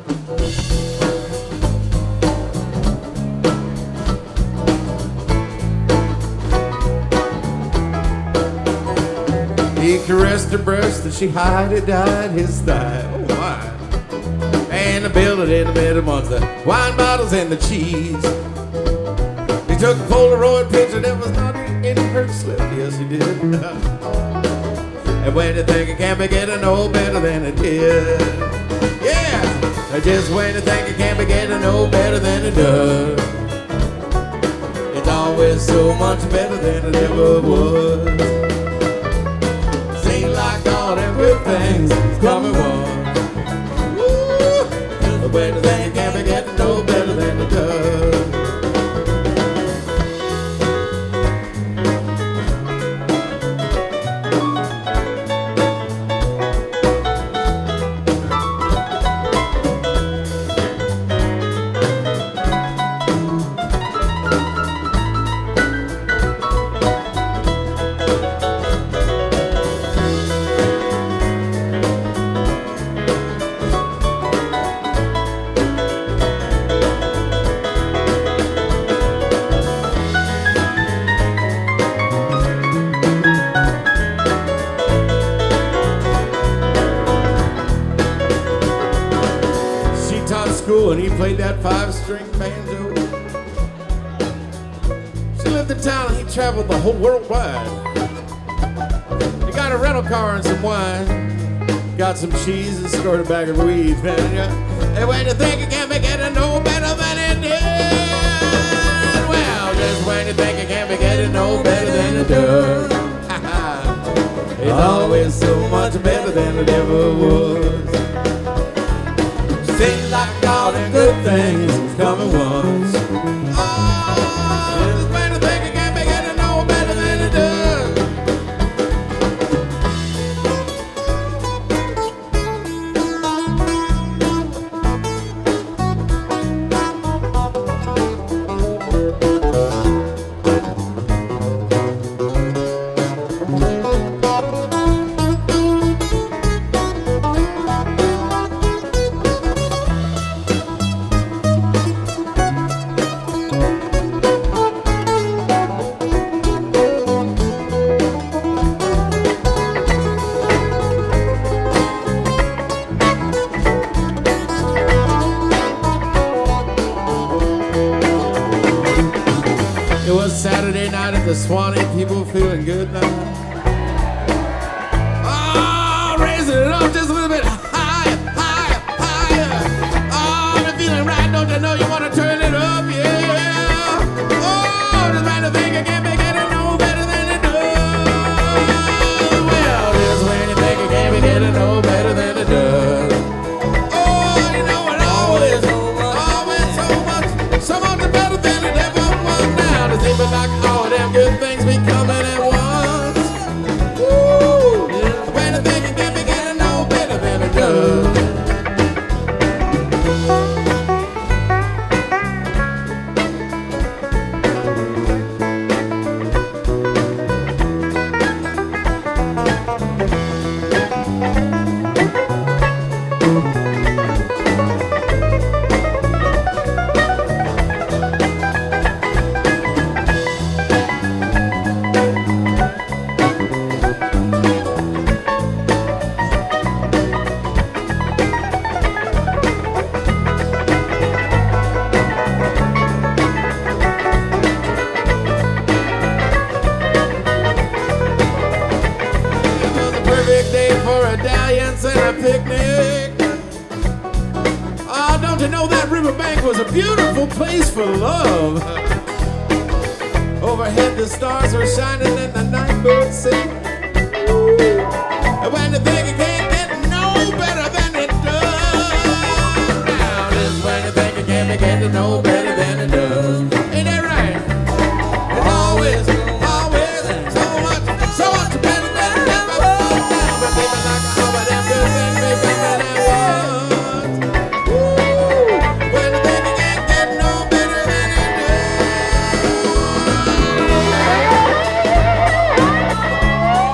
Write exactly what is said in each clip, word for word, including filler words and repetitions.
He caressed her breast and she hided, dyed his thigh. Oh my. And the building in the middle was the wine bottles and the cheese. He took a Polaroid picture that was not in her slip. Yes, he did. And when you think it can't be getting no better than it did. Yeah. Just when you think it can't be getting no better than it does. It's always so much better than it ever was. All them good things coming once. Woo! The better thing can't be getting no better than it does. And he played that five-string banjo. She lived in town and he traveled the whole world wide. He got a rental car and some wine, got some cheese and scored a bag of weed, man. And when you think it can't be getting no better than it did, well, just when you think it can't be getting no better than it does, it's always so much better than it ever was. Seems like all the good things coming once. Oh, just when you think it can't be getting no better than it does. It was Saturday night at the Swanee. People feeling good now. Oh, raising it up just a little bit higher, higher, higher. Oh, I'm feeling right. Don't you know you want to turn it up? Yeah. Oh, just when you think it can't be getting no better than it does. Well, just when you think it can't be getting no better than it does. Oh, you know it always, always so much, so much better than it ever was now. It seems like all them good things be coming at once. Woo! When you think it can't be getting no better than it does. And a picnic. Oh, don't you know that riverbank was a beautiful place for love? Overhead the stars were shining and the night birds sing. Ooh. And when you think it can't get no better than it does, now this is when you think it can't be getting no better than it does. Ain't that right? It's always, always so much, so much better than it ever was. But people like all of them good things be coming at once. Woo! When you think it can't get no better than it does.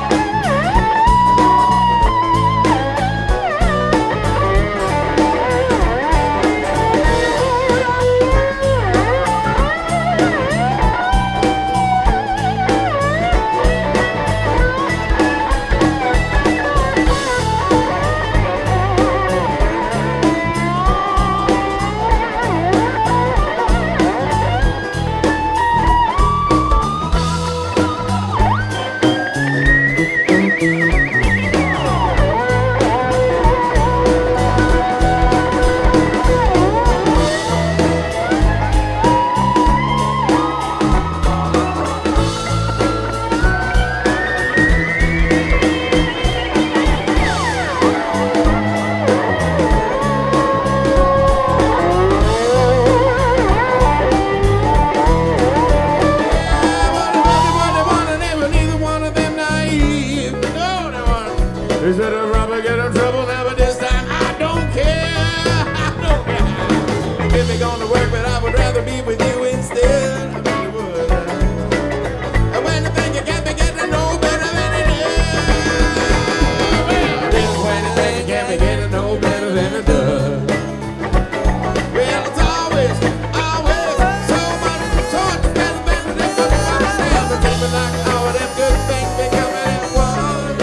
Instead of rubber, get in trouble now, but this time I don't care. I don't care. If you're gonna work, but I would rather be with you instead. I really would. And when you think you can't be getting no better than it is. Well, when you think you can't be getting no better than it does. Well, it's always, always so much, so much better than it is. I'm keeping like all of them good things be coming at once.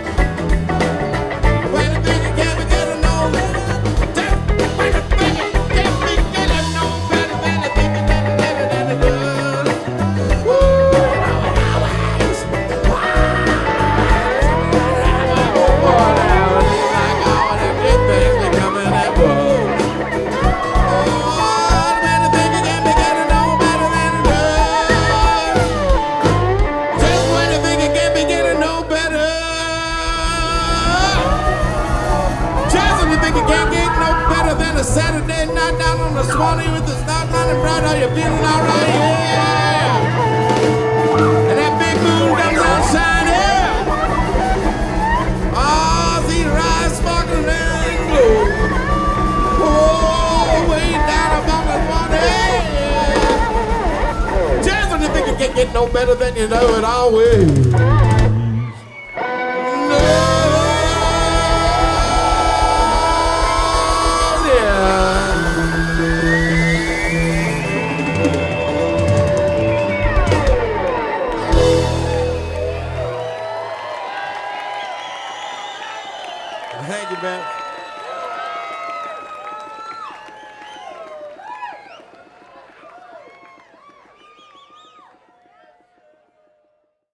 When you think you can't be getting no better, when you think you can't be getting no better than it, think you're getting better than it does. Woo! Always, boy, now it seems like all of them good things be coming at once. Saturday night down on the Swanee with the start lining bright. Are you feeling alright? Yeah! And that big moon comes out shining. Oh, see your eyes sparkling and glow. Oh, way down above the Swanee. Just when you think you can't get no better than you know it always. Thank you, man.